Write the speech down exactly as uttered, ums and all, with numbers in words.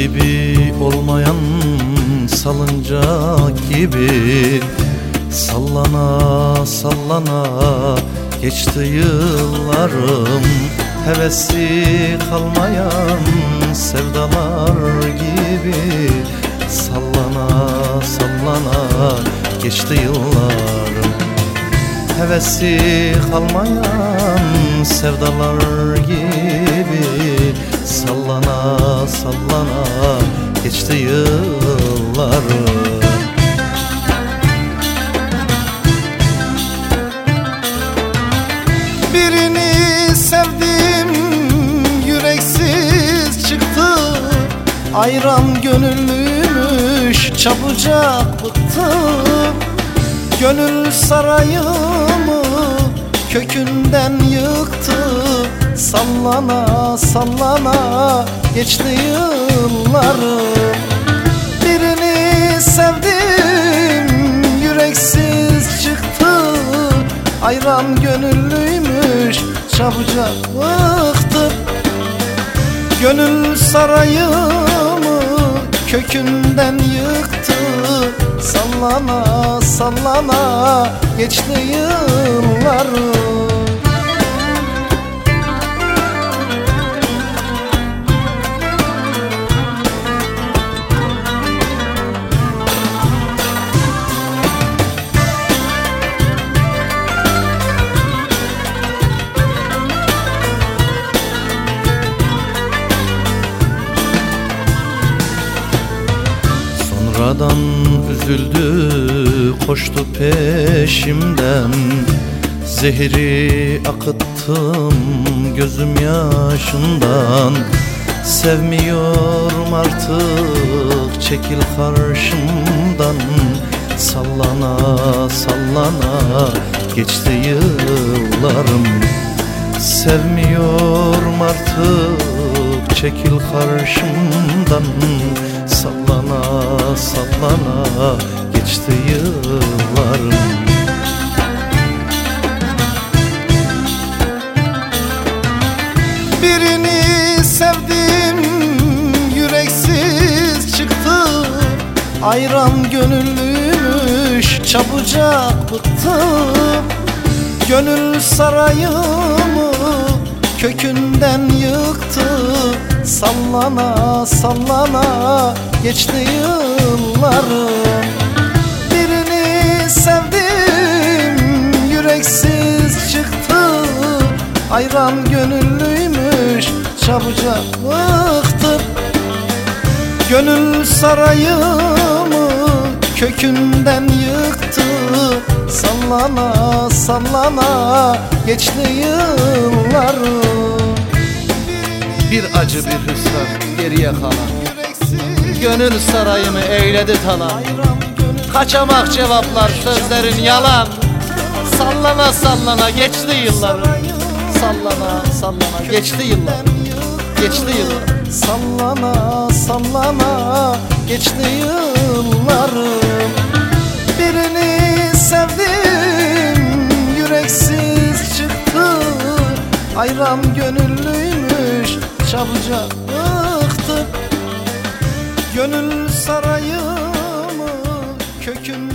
Nasibi olmayan salıncak gibi sallana sallana geçti yıllarım. Hevesi kalmayan sevdalar gibi sallana sallana geçti yıllarım. Hevesi kalmayan sevdalar gibi sallana sallana geçti yıllarım. Birini sevdim, yüreksiz çıktı. Ayran gönüllüymüş, çabucak bıktı. Gönül sarayımı kökünden yıktı. Sallana sallana geçti yıllarım. Birini sevdim, yüreksiz çıktı. Ayran gönüllüymüş, çabucak bıktı. Gönül sarayımı kökünden yıktı. Sallana sallana geçti yıllarım. Sonradan üzüldü, koştu peşimden. Zehri akıttım gözüm yaşından. Sevmiyorum artık, çekil karşımdan. Sallana sallana geçti yıllarım. Sevmiyorum artık, çekil karşımdan. Sallana sallana geçti yıllarım. Birini sevdim, yüreksiz çıktı. Ayran gönüllüymüş, çabucak bıktı. Gönül sarayımı kökünden yıktı. Sallana sallana geçti yıllarım. Birini sevdim, yüreksiz çıktı. Ayran gönüllüymüş, çabucak bıktı. Gönül sarayımı kökünden yıktı. Sallana sallana geçti yıllarım. Bir acı bir hüsran geriye kalan, gönül sarayımı eyledi talan. Kaçamak cevaplar, sözlerin yalan. Sallana sallana geçti yıllarım. Sallana sallana geçti yıllarım. Geçti yıllarım. Sallana sallana geçti yıllarım. Birini sevdim, yüreksiz çıktı. Ayran gönüllüymüş, çabucak bıktı. Gönül sarayımı kökünden